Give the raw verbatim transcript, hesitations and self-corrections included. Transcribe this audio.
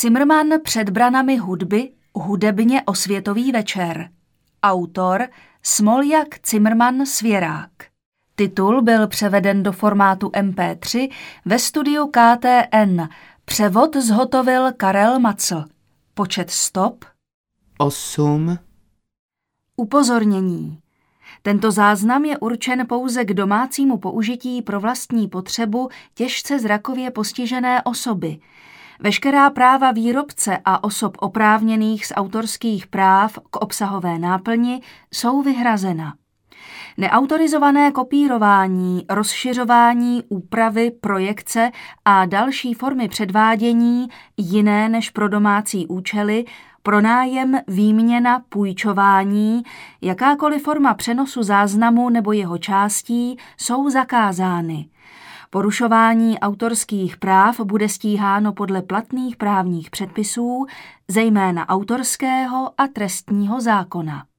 Cimrman před branami hudby, hudebně osvětový večer. Autor Smoljak Cimrman Svěrák. Titul byl převeden do formátu em pé tři ve studiu ká té en. Převod zhotovil Karel Macl. Počet stop osm. Upozornění. Tento záznam je určen pouze k domácímu použití pro vlastní potřebu těžce zrakově postižené osoby. Veškerá práva výrobce a osob oprávněných z autorských práv k obsahové náplni jsou vyhrazena. Neautorizované kopírování, rozšiřování, úpravy, projekce a další formy předvádění jiné než pro domácí účely, pronájem, výměna, půjčování, jakákoliv forma přenosu záznamu nebo jeho částí jsou zakázány. Porušování autorských práv bude stíháno podle platných právních předpisů, zejména autorského a trestního zákona.